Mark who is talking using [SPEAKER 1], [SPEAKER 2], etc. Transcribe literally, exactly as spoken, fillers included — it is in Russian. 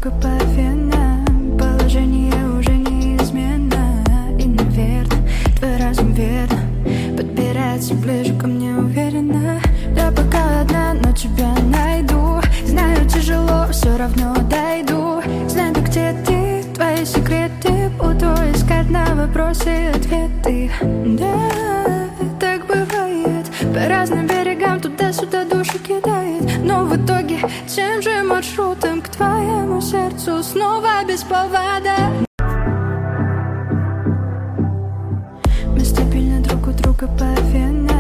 [SPEAKER 1] друг и по венам. Положение уже неизменно. И, наверное, твой разум верно подбирается ближе ко мне уверенно. Я пока одна, но тебя найду. Знаю, тяжело, все равно дойду. Знаю, где ты, твои секреты. Буду искать на вопросы ответы. Да, так бывает. По разным берегам туда-сюда душу кидает. Но в итоге тем же маршрутом к твоему сердцу снова без повода. Мы стабильно друг у друга по венам.